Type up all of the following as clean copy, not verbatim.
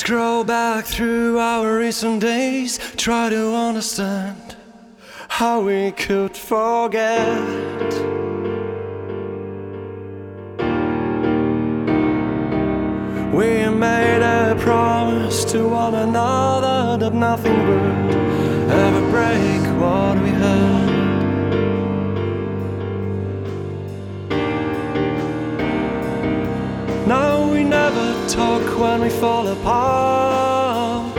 Scroll back through our recent days, try to understand how we could forget. We made a promise to one another that nothing would ever break what we had. Now we never talk when we fall apart.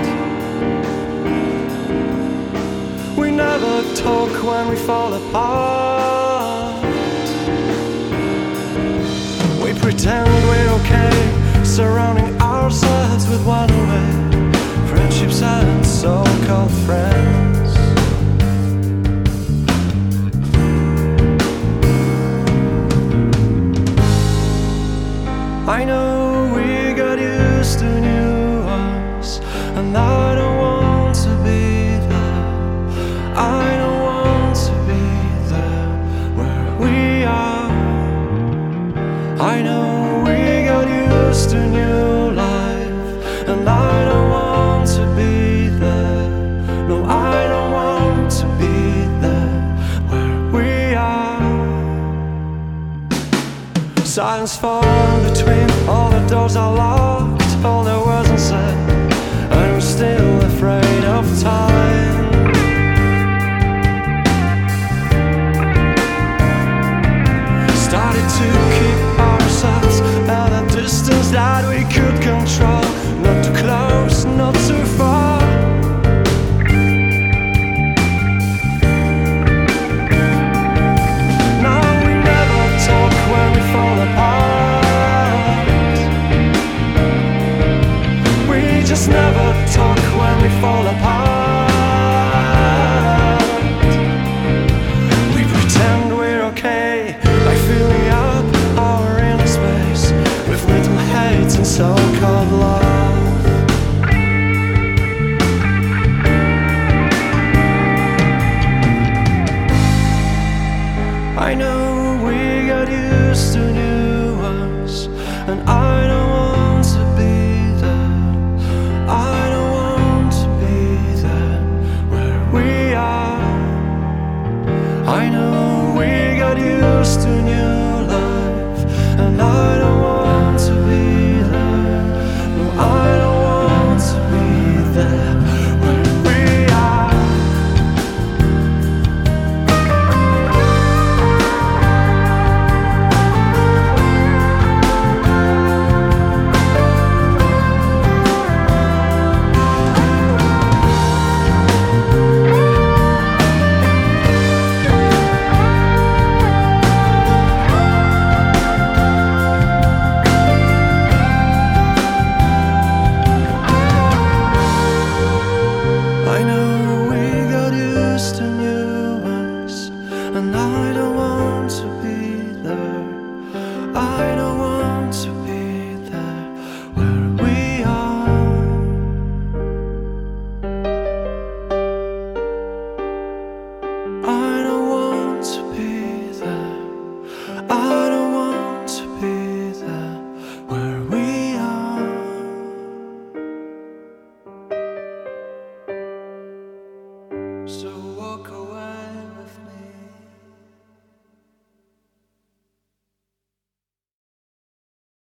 We never talk when we fall apart. We pretend we're okay, surrounding ourselves with one-way friendships and so-called friends. I know we got used to new us, and I don't want to be there. I don't want to be there where we are. I know we got used to new life, and I don't want to be there. No, I don't want to be there where we are. Silence falling between, all the doors are locked, all the words unsaid, and we're still afraid of time. Started to keep ourselves at a distance that we could control, not too close, not too far. Now we never talk when we fall apart. We just never talk when we fall apart.